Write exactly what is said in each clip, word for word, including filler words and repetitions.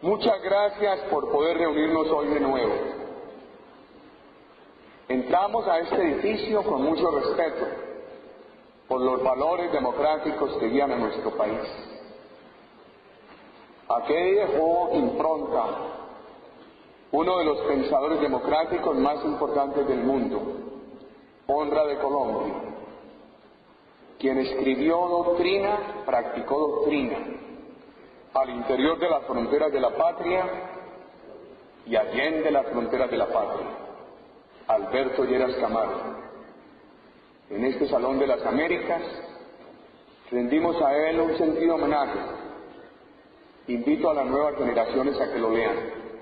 Muchas gracias por poder reunirnos hoy de nuevo. Entramos a este edificio con mucho respeto por los valores democráticos que guían a nuestro país. Aquí dejó impronta uno de los pensadores democráticos más importantes del mundo, Honra de Colombia, quien escribió doctrina, practicó doctrina al interior de las fronteras de la patria y allende las fronteras de la patria, Alberto Lleras Camargo. En este Salón de las Américas rendimos a él un sentido homenaje. Invito a las nuevas generaciones a que lo lean.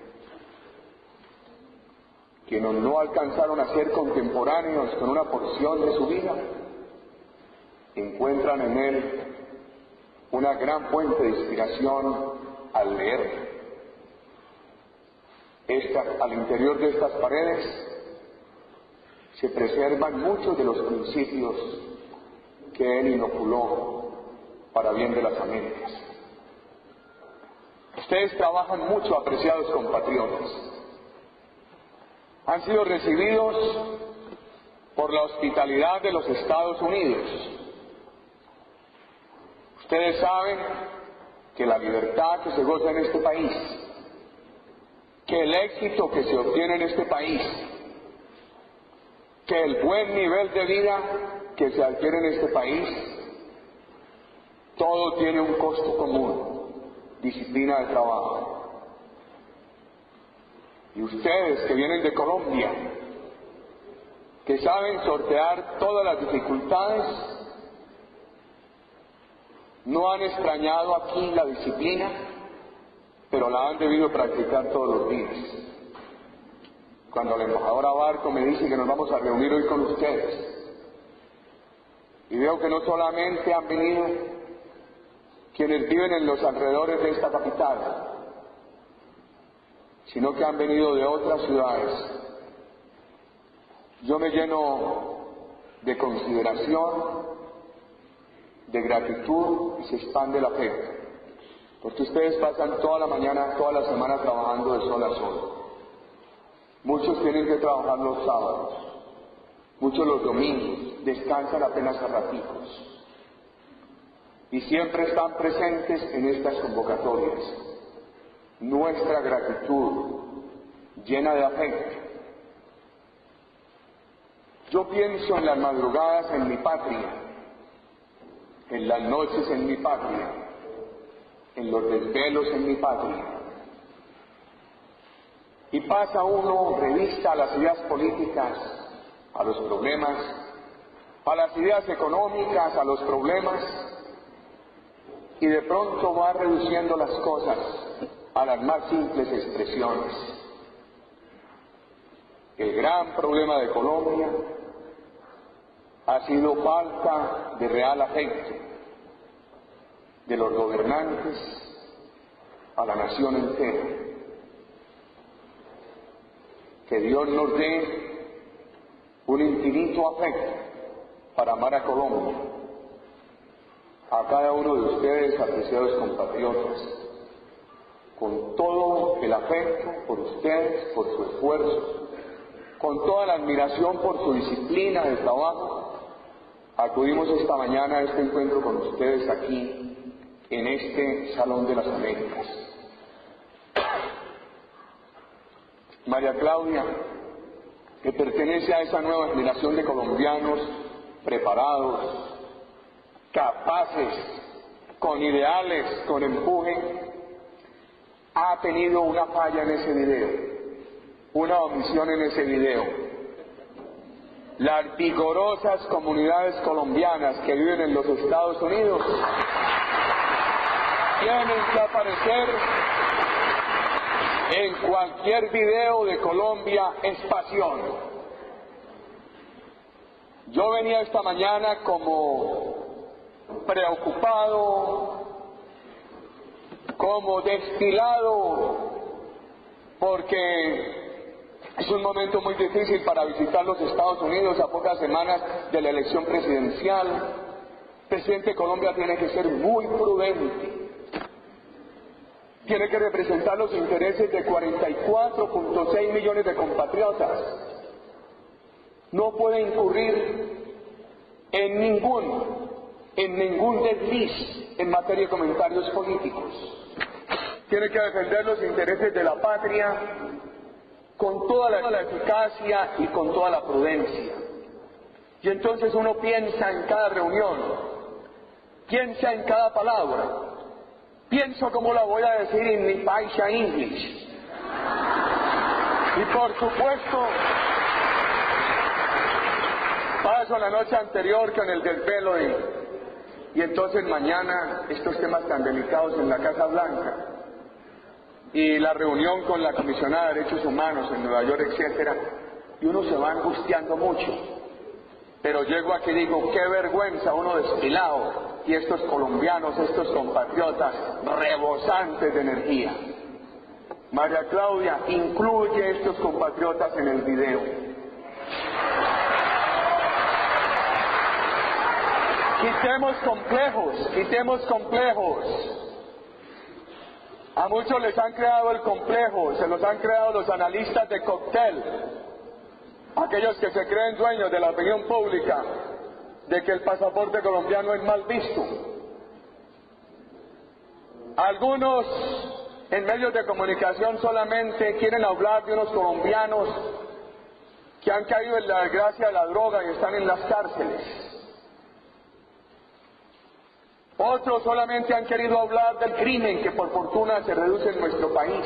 Quienes no alcanzaron a ser contemporáneos con una porción de su vida, encuentran en él una gran fuente de inspiración al leer. Esta, al interior de estas paredes se preservan muchos de los principios que él inoculó para bien de las Américas. Ustedes trabajan mucho, apreciados compatriotas. Han sido recibidos por la hospitalidad de los Estados Unidos. Ustedes saben que la libertad que se goza en este país, que el éxito que se obtiene en este país, que el buen nivel de vida que se adquiere en este país, todo tiene un costo común: disciplina de trabajo. Y ustedes que vienen de Colombia, que saben sortear todas las dificultades, no han extrañado aquí la disciplina, pero la han debido practicar todos los días. Cuando la embajadora Barco me dice que nos vamos a reunir hoy con ustedes, y veo que no solamente han venido quienes viven en los alrededores de esta capital, sino que han venido de otras ciudades, yo me lleno de consideración, de gratitud, y se expande la fe, porque ustedes pasan toda la mañana, toda la semana trabajando de sol a sol. Muchos tienen que trabajar los sábados, muchos los domingos, descansan apenas a ratitos, y siempre están presentes en estas convocatorias. Nuestra gratitud llena de afecto. Yo pienso en las madrugadas en mi patria, en las noches en mi patria, en los desvelos en mi patria. Y pasa uno revista a las ideas políticas, a los problemas, a las ideas económicas, a los problemas, y de pronto va reduciendo las cosas a las más simples expresiones. El gran problema de Colombia ha sido falta de real afecto de los gobernantes a la nación entera. Que Dios nos dé un infinito afecto para amar a Colombia, a cada uno de ustedes, apreciados compatriotas, con todo el afecto por ustedes, por su esfuerzo, con toda la admiración por su disciplina de trabajo. Acudimos esta mañana a este encuentro con ustedes aquí, en este Salón de las Américas. María Claudia, que pertenece a esa nueva generación de colombianos preparados, capaces, con ideales, con empuje, ha tenido una falla en ese video, una omisión en ese video. Las vigorosas comunidades colombianas que viven en los Estados Unidos tienen que aparecer en cualquier video de Colombia es pasión. Yo venía esta mañana como preocupado, como destilado, porque es un momento muy difícil para visitar los Estados Unidos a pocas semanas de la elección presidencial. El presidente de Colombia tiene que ser muy prudente. tiene que representar los intereses de cuarenta y cuatro punto seis millones de compatriotas. No puede incurrir en ningún, en ningún desliz en materia de comentarios políticos. Tiene que defender los intereses de la patria con toda la, la eficacia y con toda la prudencia. Y entonces uno piensa en cada reunión, piensa en cada palabra, pienso cómo la voy a decir en mi paisa English. Y por supuesto, paso la noche anterior con el desvelo y, y entonces mañana estos temas tan delicados en la Casa Blanca y la reunión con la comisionada de Derechos Humanos en Nueva York, etcétera, y uno se va angustiando mucho. Pero llego aquí y digo, qué vergüenza, uno despilado, y estos colombianos, estos compatriotas rebosantes de energía. María Claudia, incluye estos compatriotas en el video. Quitemos complejos, quitemos complejos. A muchos les han creado el complejo, se los han creado los analistas de cóctel, aquellos que se creen dueños de la opinión pública, de que el pasaporte colombiano es mal visto. Algunos en medios de comunicación solamente quieren hablar de unos colombianos que han caído en la desgracia de la droga y están en las cárceles. Otros solamente han querido hablar del crimen que por fortuna se reduce en nuestro país.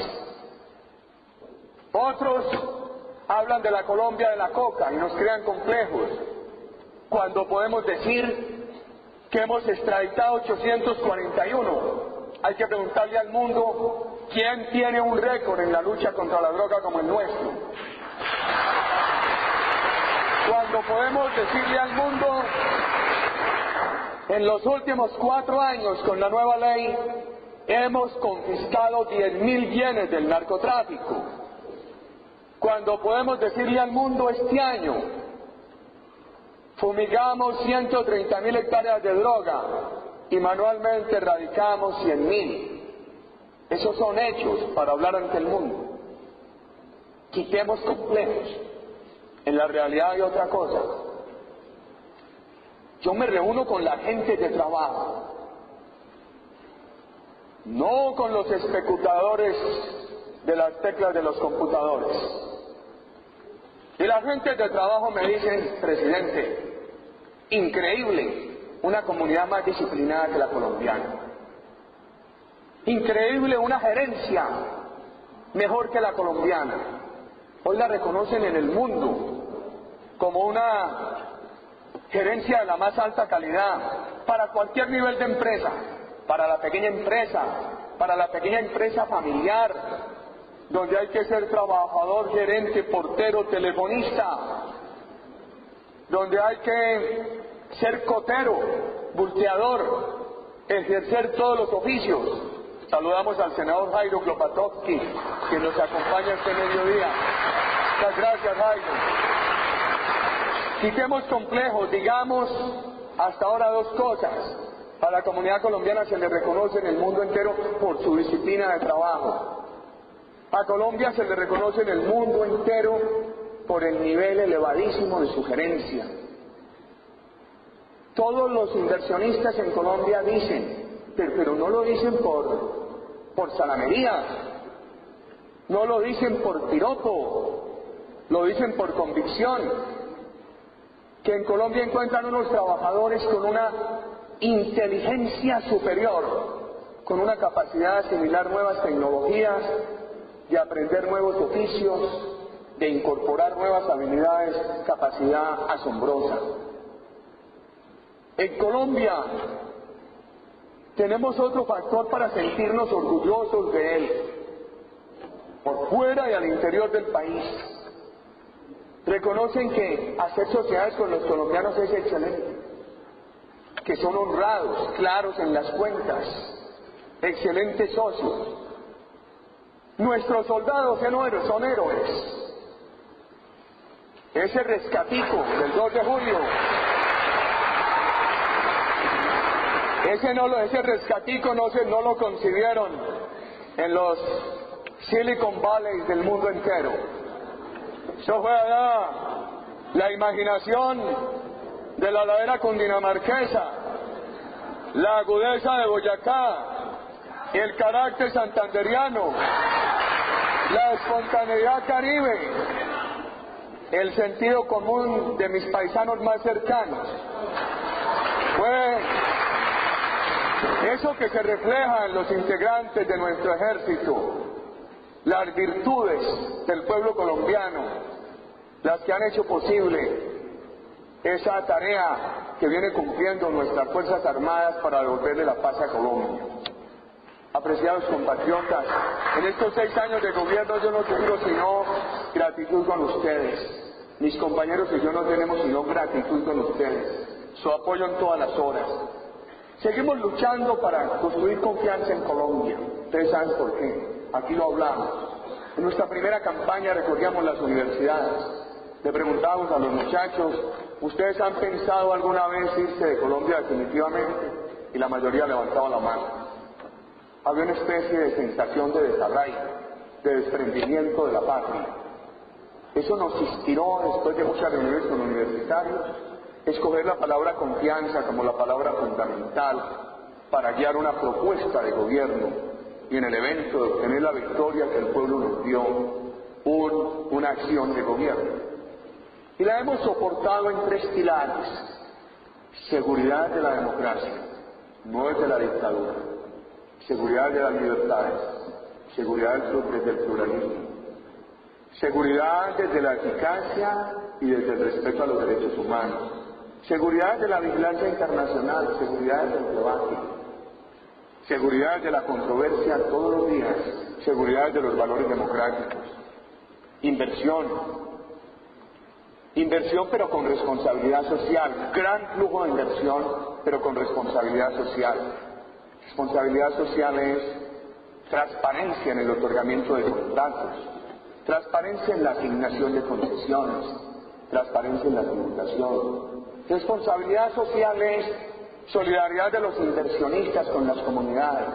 Otros hablan de la Colombia de la coca y nos crean complejos, cuando podemos decir que hemos extraditado ochocientos cuarenta y uno. Hay que preguntarle al mundo quién tiene un récord en la lucha contra la droga como el nuestro. Cuando podemos decirle al mundo, en los últimos cuatro años con la nueva ley hemos confiscado diez mil bienes del narcotráfico. Cuando podemos decirle al mundo, este año fumigamos ciento treinta mil hectáreas de droga y manualmente erradicamos cien mil. Esos son hechos para hablar ante el mundo. Quitemos complejos. En la realidad hay otra cosa. Yo me reúno con la gente de trabajo, no con los especuladores de las teclas de los computadores. Y la gente de trabajo me dice, presidente, increíble, una comunidad más disciplinada que la colombiana. Increíble, una gerencia mejor que la colombiana. Hoy la reconocen en el mundo como una gerencia de la más alta calidad para cualquier nivel de empresa, para la pequeña empresa, para la pequeña empresa familiar, donde hay que ser trabajador, gerente, portero, telefonista, donde hay que ser cotero, volteador, ejercer todos los oficios. Saludamos al senador Jairo Klopatowski, que nos acompaña este mediodía. Muchas gracias, Jairo. Quitemos complejos, digamos hasta ahora dos cosas. A la comunidad colombiana se le reconoce en el mundo entero por su disciplina de trabajo. A Colombia se le reconoce en el mundo entero por el nivel elevadísimo de su gerencia. Todos los inversionistas en Colombia dicen, pero, pero no lo dicen por, por salamería, no lo dicen por piropo, lo dicen por convicción, que en Colombia encuentran unos trabajadores con una inteligencia superior, con una capacidad de asimilar nuevas tecnologías, de aprender nuevos oficios, de incorporar nuevas habilidades, capacidad asombrosa. En Colombia tenemos otro factor para sentirnos orgullosos de él, por fuera y al interior del país. Reconocen que hacer sociedades con los colombianos es excelente, que son honrados, claros en las cuentas, excelentes socios. Nuestros soldados son héroes. Ese rescatico del dos de julio, ese, no lo, ese rescatico no, se, no lo concibieron en los Silicon Valley del mundo entero. Eso fue allá la imaginación de la ladera cundinamarquesa, la agudeza de Boyacá, el carácter santanderiano, la espontaneidad caribe, el sentido común de mis paisanos más cercanos. Fue eso que se refleja en los integrantes de nuestro ejército, las virtudes del pueblo colombiano, las que han hecho posible esa tarea que viene cumpliendo nuestras Fuerzas Armadas para devolverle la paz a Colombia. Apreciados compatriotas, en estos seis años de gobierno yo no tengo sino gratitud con ustedes. Mis compañeros y yo no tenemos sino gratitud con ustedes, su apoyo en todas las horas. Seguimos luchando para construir confianza en Colombia. Ustedes saben por qué, aquí lo hablamos. En nuestra primera campaña recorríamos las universidades, le preguntábamos a los muchachos, ¿ustedes han pensado alguna vez irse de Colombia definitivamente? Y la mayoría levantaba la mano. Había una especie de sensación de desarraigo, de desprendimiento de la patria. Eso nos inspiró, después de muchas reuniones con universitarios, escoger la palabra confianza como la palabra fundamental para guiar una propuesta de gobierno y en el evento de obtener la victoria que el pueblo nos dio, un, una acción de gobierno. Y la hemos soportado en tres pilares: seguridad de la democracia, no es de la dictadura; seguridad de las libertades, seguridad desde el pluralismo; seguridad desde la eficacia y desde el respeto a los derechos humanos; seguridad de la vigilancia internacional, seguridad del debate; seguridad de la controversia todos los días, seguridad de los valores democráticos; inversión, inversión pero con responsabilidad social, gran flujo de inversión pero con responsabilidad social. Responsabilidad social es transparencia en el otorgamiento de contratos, transparencia en la asignación de concesiones, transparencia en la tributación. Responsabilidad social es solidaridad de los inversionistas con las comunidades,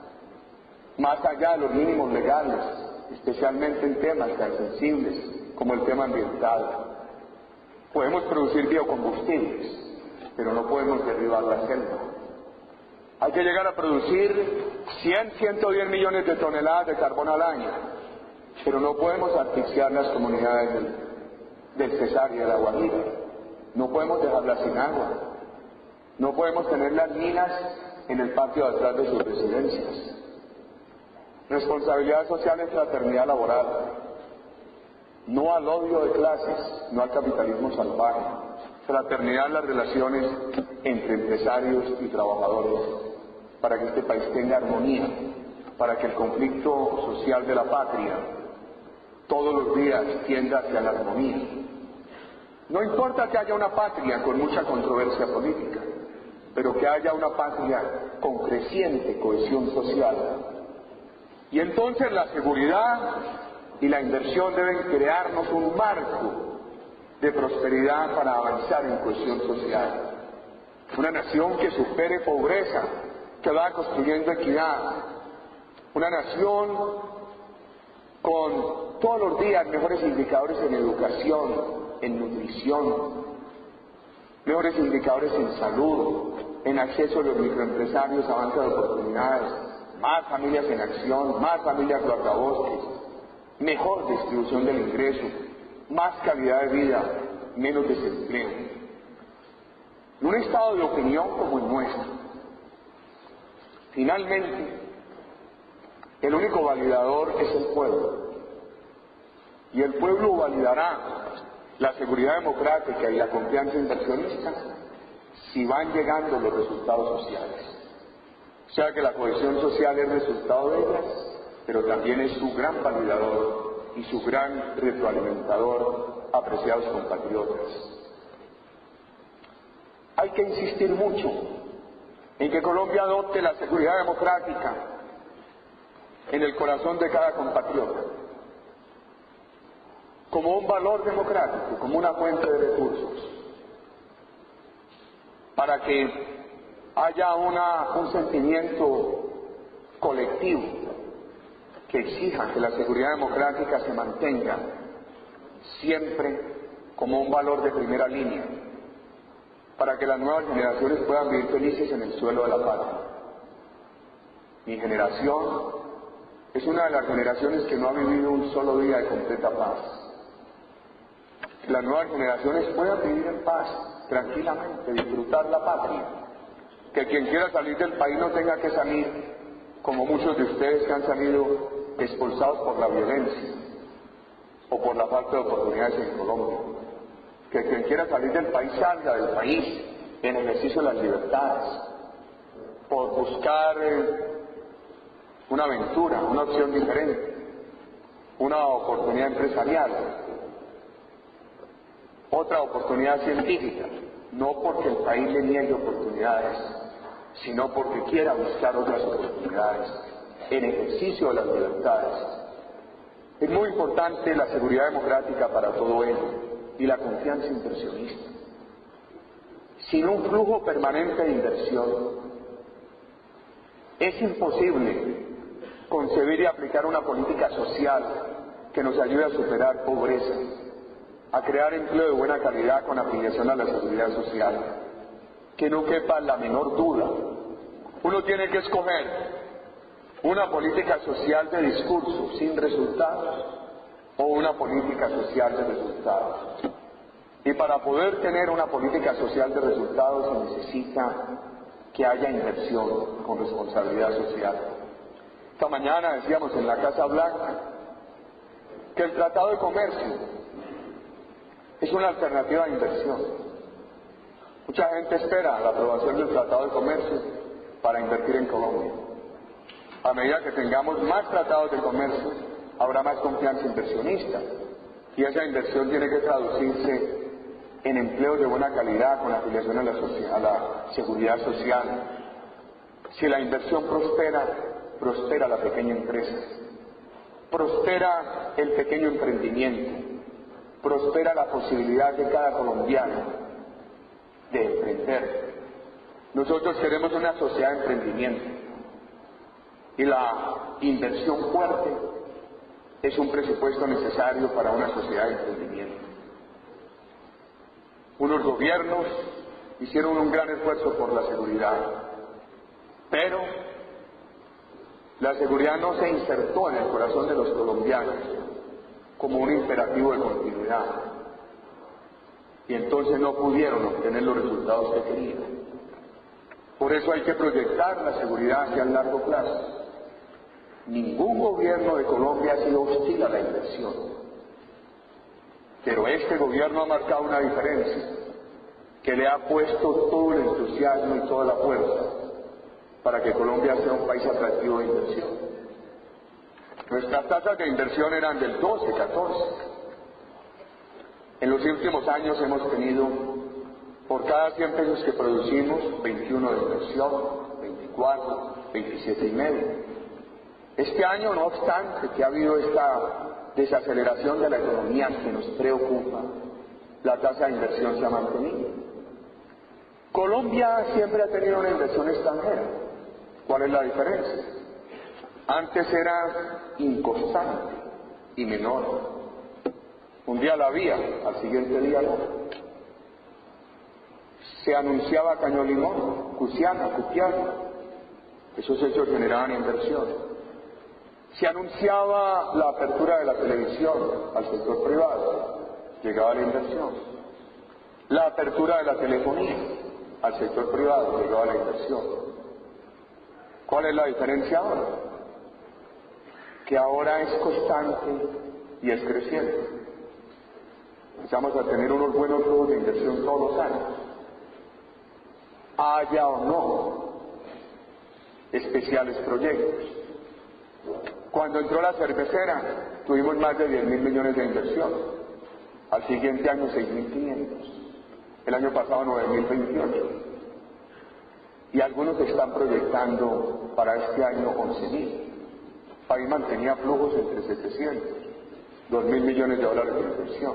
más allá de los mínimos legales, especialmente en temas tan sensibles como el tema ambiental. Podemos producir biocombustibles, pero no podemos derribar la selva. Hay que llegar a producir cien, ciento diez millones de toneladas de carbón al año, pero no podemos asfixiar las comunidades del, del Cesar y de la Guajira. No podemos dejarlas sin agua. No podemos tener las minas en el patio de atrás de sus residencias. Responsabilidad social es fraternidad laboral. No al odio de clases, no al capitalismo salvaje. Fraternidad en las relaciones entre empresarios y trabajadores, para que este país tenga armonía, para que el conflicto social de la patria todos los días tienda hacia la armonía. No importa que haya una patria con mucha controversia política, pero que haya una patria con creciente cohesión social. Y entonces la seguridad y la inversión deben crearnos un marco de prosperidad para avanzar en cohesión social. Una nación que supere pobreza, que va construyendo equidad. Una nación con todos los días mejores indicadores en educación, en nutrición, mejores indicadores en salud, en acceso de los microempresarios a banca de oportunidades, más familias en acción, más familias guardabosques, mejor distribución del ingreso, más calidad de vida, menos desempleo. En un estado de opinión como el nuestro, finalmente, el único validador es el pueblo. Y el pueblo validará la seguridad democrática y la confianza inversionista si van llegando los resultados sociales. O sea que la cohesión social es resultado de ellas, pero también es su gran validador y su gran retroalimentador, apreciados compatriotas. Hay que insistir mucho en que Colombia adopte la seguridad democrática en el corazón de cada compatriota, como un valor democrático, como una fuente de recursos, para que haya una, un sentimiento colectivo que exija que la seguridad democrática se mantenga siempre como un valor de primera línea, para que las nuevas generaciones puedan vivir felices en el suelo de la patria. Mi generación es una de las generaciones que no ha vivido un solo día de completa paz. Que las nuevas generaciones puedan vivir en paz, tranquilamente, disfrutar la patria. Que quien quiera salir del país no tenga que salir como muchos de ustedes que han salido expulsados por la violencia o por la falta de oportunidades en Colombia. Que quien quiera salir del país salga del país en ejercicio de las libertades, por buscar eh, una aventura, una opción diferente, una oportunidad empresarial, otra oportunidad científica, no porque el país le niegue oportunidades, sino porque quiera buscar otras oportunidades en ejercicio de las libertades. Es muy importante la seguridad democrática para todo ello y la confianza inversionista. Sin un flujo permanente de inversión, es imposible concebir y aplicar una política social que nos ayude a superar pobreza, a crear empleo de buena calidad con afiliación a la seguridad social. Que no quepa la menor duda, uno tiene que escoger una política social de discurso sin resultados o una política social de resultados. Y para poder tener una política social de resultados se necesita que haya inversión con responsabilidad social. Esta mañana decíamos en la Casa Blanca que el Tratado de Comercio es una alternativa de inversión. Mucha gente espera la aprobación del Tratado de Comercio para invertir en Colombia. A medida que tengamos más tratados de comercio, habrá más confianza inversionista, y esa inversión tiene que traducirse en empleos de buena calidad con afiliación a la, a la seguridad social. Si la inversión prospera, prospera la pequeña empresa, prospera el pequeño emprendimiento, prospera la posibilidad de cada colombiano de emprender. Nosotros queremos una sociedad de emprendimiento, y la inversión fuerte es un presupuesto necesario para una sociedad de emprendimiento. Unos gobiernos hicieron un gran esfuerzo por la seguridad, pero la seguridad no se insertó en el corazón de los colombianos como un imperativo de continuidad, y entonces no pudieron obtener los resultados que querían. Por eso hay que proyectar la seguridad hacia el largo plazo. Ningún gobierno de Colombia ha sido hostil a la inversión, pero este gobierno ha marcado una diferencia, que le ha puesto todo el entusiasmo y toda la fuerza para que Colombia sea un país atractivo de inversión. Nuestras tasas de inversión eran del doce, catorce. En los últimos años hemos tenido, por cada cien pesos que producimos, veintiuno de inversión, veinticuatro, veintisiete y medio. Este año, no obstante que ha habido esta desaceleración de la economía que nos preocupa, la tasa de inversión se ha mantenido. Colombia siempre ha tenido una inversión extranjera. ¿Cuál es la diferencia? Antes era inconstante y menor. Un día la había, al siguiente día no. Se anunciaba Caño Limón, Cusiana, Cutiana. Esos hechos generaban inversión. Se anunciaba la apertura de la televisión al sector privado, llegaba la inversión. La apertura de la telefonía al sector privado, llegaba la inversión. ¿Cuál es la diferencia ahora? Que ahora es constante y es creciente. Empezamos a tener unos buenos flujos de inversión todos los años. Haya o no especiales proyectos. Cuando entró la cervecera, tuvimos más de diez mil millones de inversión. Al siguiente año, seis mil quinientos. El año pasado, nueve mil veintiocho. Y algunos están proyectando para este año once mil. El país mantenía flujos entre setecientos, dos mil millones de dólares de inversión.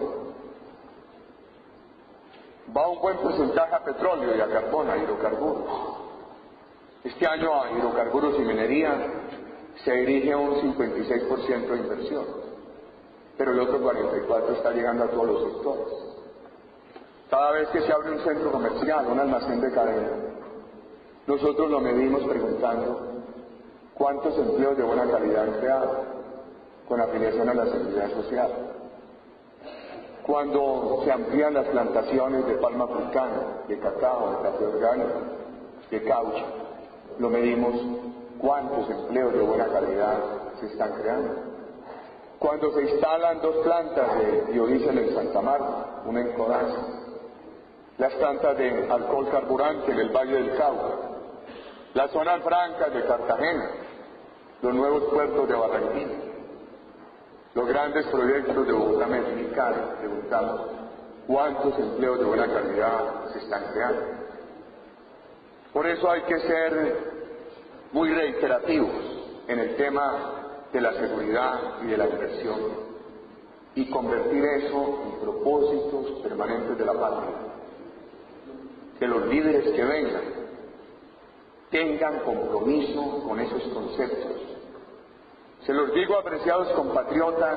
Va un buen porcentaje a petróleo y a carbón, a hidrocarburos. Este año a hidrocarburos y minería se dirige un cincuenta y seis por ciento de inversión, pero el otro cuarenta y cuatro por ciento está llegando a todos los sectores. Cada vez que se abre un centro comercial, un almacén de cadena, nosotros lo medimos preguntando cuántos empleos de buena calidad han creado con afiliación a la seguridad social. Cuando se amplían las plantaciones de palma africana, de cacao, de café orgánico, de caucho, lo medimos cuántos empleos de buena calidad se están creando. Cuando se instalan dos plantas de biodiesel en Santa Marta, una en Codaza, las plantas de alcohol carburante en el Valle del Cauca, las zonas francas de Cartagena, los nuevos puertos de Barranquilla, los grandes proyectos de Bogotá, Medellín y Cali, preguntamos cuántos empleos de buena calidad se están creando. Por eso hay que ser muy reiterativos en el tema de la seguridad y de la inversión y convertir eso en propósitos permanentes de la patria. Que los líderes que vengan tengan compromiso con esos conceptos. Se los digo, apreciados compatriotas,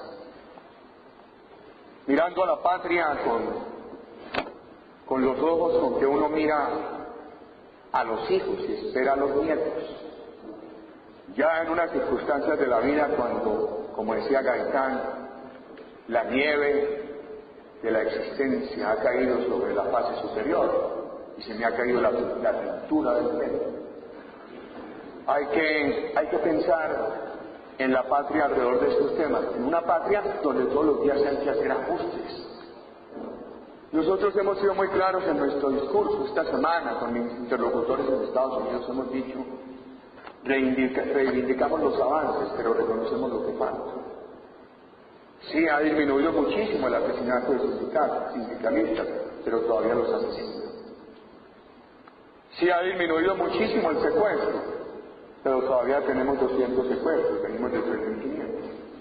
mirando a la patria con, con los ojos con que uno mira a los hijos y espera a los nietos. Ya en unas circunstancias de la vida cuando, como decía Gaitán, la nieve de la existencia ha caído sobre la fase superior y se me ha caído la, la pintura del pelo. Hay que, hay que pensar en la patria alrededor de estos temas, en una patria donde todos los días hay que hacer ajustes. Nosotros hemos sido muy claros en nuestro discurso esta semana con mis interlocutores en Estados Unidos, hemos dicho, reivindica, reivindicamos los avances, pero reconocemos lo que falta. Sí, ha disminuido muchísimo el asesinato de sindicatos, sindicalistas, pero todavía los asesinan. Sí, ha disminuido muchísimo el secuestro, pero todavía tenemos doscientos secuestros, venimos de tres mil quinientos.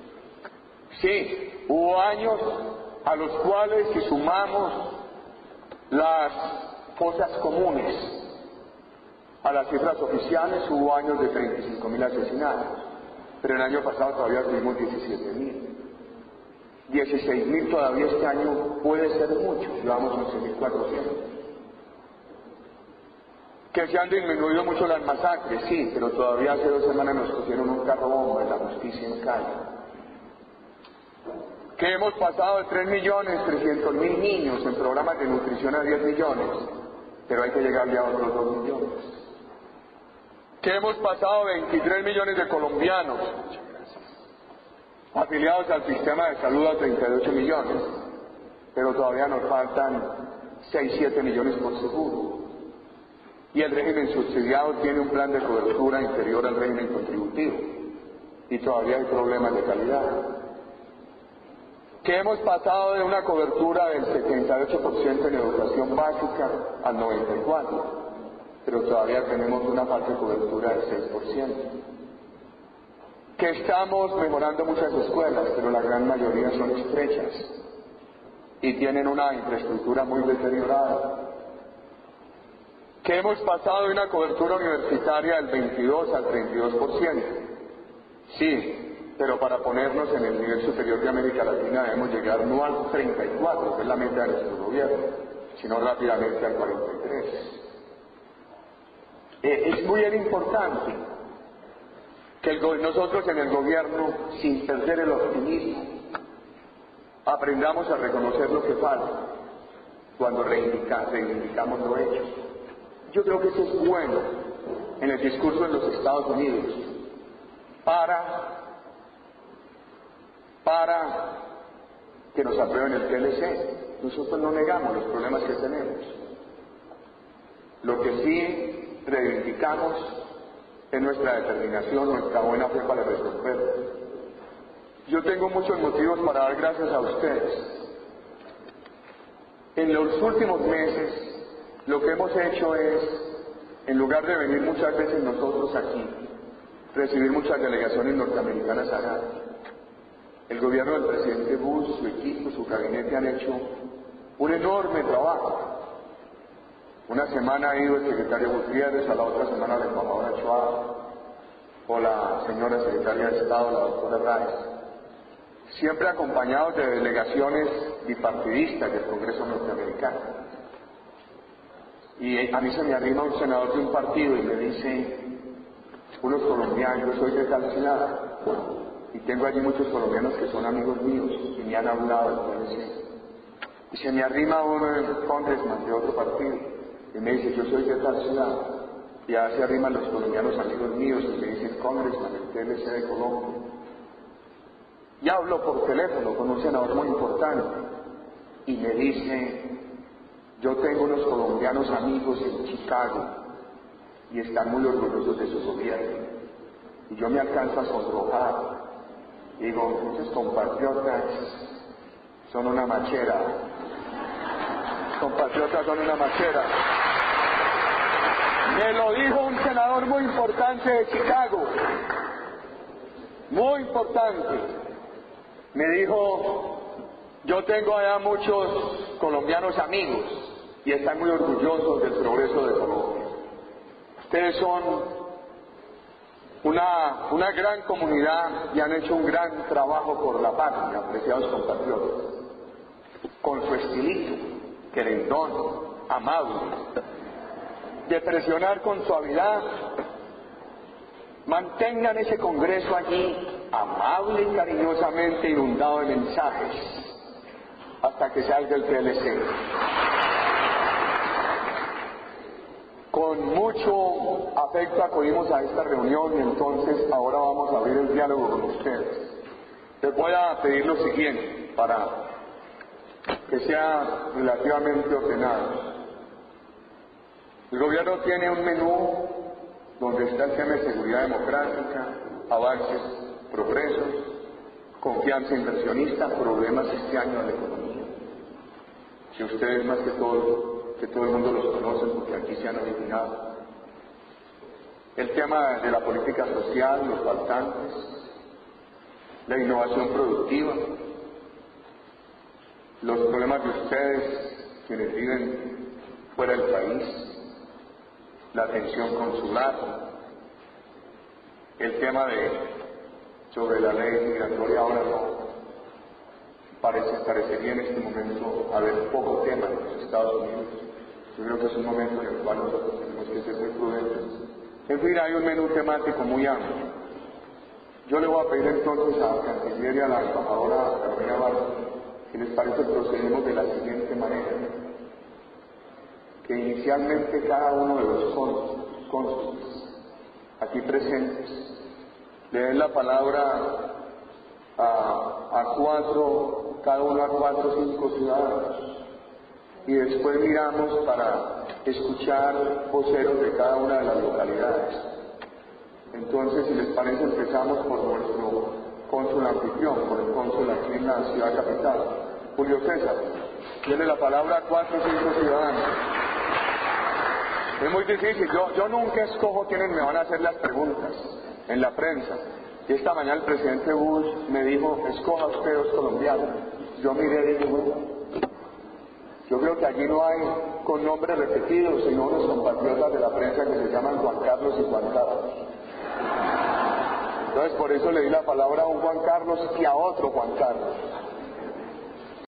Sí, hubo años a los cuales, si sumamos las fosas comunes a las cifras oficiales, hubo años de treinta y cinco mil asesinatos, pero el año pasado todavía tuvimos diecisiete mil. dieciséis mil todavía este año puede ser mucho, llevamos once mil cuatrocientos. Que se han disminuido mucho las masacres, sí, pero todavía hace dos semanas nos pusieron un carro bomba en la justicia en Cali. Que hemos pasado de tres millones trescientos mil niños en programas de nutrición a diez millones, pero hay que llegar ya a otros dos millones. Que hemos pasado de veintitrés millones de colombianos afiliados al sistema de salud a treinta y ocho millones, pero todavía nos faltan seis, siete millones por seguro. Y el régimen subsidiado tiene un plan de cobertura inferior al régimen contributivo, y todavía hay problemas de calidad. Que hemos pasado de una cobertura del setenta y ocho por ciento en educación básica al noventa y cuatro por ciento, pero todavía tenemos una falta de cobertura del seis por ciento. Que estamos mejorando muchas escuelas, pero la gran mayoría son estrechas y tienen una infraestructura muy deteriorada. Que hemos pasado de una cobertura universitaria del veintidós al treinta y dos por ciento. Sí, pero para ponernos en el nivel superior de América Latina debemos llegar no al treinta y cuatro, que es la meta de nuestro gobierno, sino rápidamente al cuarenta y tres. Eh, es muy importante que el, nosotros en el gobierno, sin perder el optimismo, aprendamos a reconocer lo que falta cuando reivindica, reivindicamos lo hecho. Yo creo que eso es bueno en el discurso de los Estados Unidos para, para que nos aprueben el T L C. Nosotros no negamos los problemas que tenemos. Lo que sí reivindicamos es nuestra determinación, nuestra buena fe para resolver. Yo tengo muchos motivos para dar gracias a ustedes. En los últimos meses, lo que hemos hecho es, en lugar de venir muchas veces nosotros aquí, recibir muchas delegaciones norteamericanas allá. El gobierno del presidente Bush, su equipo, su gabinete han hecho un enorme trabajo. Una semana ha ido el secretario Gutiérrez, a la otra semana la embajadora Chua, o la señora secretaria de Estado, la doctora Reyes, siempre acompañados de delegaciones bipartidistas del Congreso norteamericano. Y a mí se me arrima un senador de un partido y me dice, unos colombianos, yo soy de tal ciudad, y tengo allí muchos colombianos que son amigos míos, y me han hablado, entonces, y se me arrima un congressman de otro partido, y me dice, yo soy de tal ciudad, y ahora se arriman los colombianos amigos míos, y me dicen, congressman, el T L C de Colombia. Y hablo por teléfono con un senador muy importante, y me dice, yo tengo unos colombianos amigos en Chicago, y están muy orgullosos de su gobierno. Y yo me alcanzo a sonrojar. Y digo, muchos compatriotas son una machera. Compatriotas son una machera. Me lo dijo un senador muy importante de Chicago. Muy importante. Me dijo, yo tengo allá muchos colombianos amigos y están muy orgullosos del progreso de Colombia. Ustedes son una, una gran comunidad y han hecho un gran trabajo por la patria, apreciados compatriotas, con su estilito, querendón, amable, de presionar con suavidad. Mantengan ese Congreso allí, amable y cariñosamente inundado de mensajes, hasta que salga el T L C. Con mucho afecto acudimos a esta reunión y entonces ahora vamos a abrir el diálogo con ustedes. Les voy a pedir lo siguiente para que sea relativamente ordenado. El gobierno tiene un menú donde está el tema de seguridad democrática, avances, progresos, confianza inversionista, problemas este año de la economía. Si ustedes más que todo que todo el mundo los conoce porque aquí se han originado. El tema de la política social, los faltantes, la innovación productiva, los problemas de ustedes, quienes viven fuera del país, la atención consular, el tema de sobre la ley migratoria. Ahora no parece, parecería en este momento haber poco tema en los Estados Unidos. Yo creo que es un momento en el cual nosotros tenemos que ser muy prudentes. En fin, hay un menú temático muy amplio. Yo le voy a pedir entonces a la Canciller y a la embajadora Carolina Barros que les parece procedemos de la siguiente manera: que inicialmente cada uno de los cónsules aquí presentes le den la palabra a, a cuatro, cada uno a cuatro o cinco ciudadanos, y después miramos para escuchar voceros de cada una de las localidades. Entonces, si les parece, empezamos por nuestro cónsul anfitrión, por el cónsul aquí en la ciudad capital, Julio César. Tiene la palabra a cuatro o cinco ciudadanos. Es muy difícil, yo, yo nunca escojo quiénes me van a hacer las preguntas en la prensa. Y esta mañana el presidente Bush me dijo, escoja usted dos colombianos. Yo miré y dije, bueno, yo creo que allí no hay con nombres repetidos, sino unos compatriotas de la prensa que se llaman Juan Carlos y Juan Carlos. Entonces por eso le di la palabra a un Juan Carlos y a otro Juan Carlos.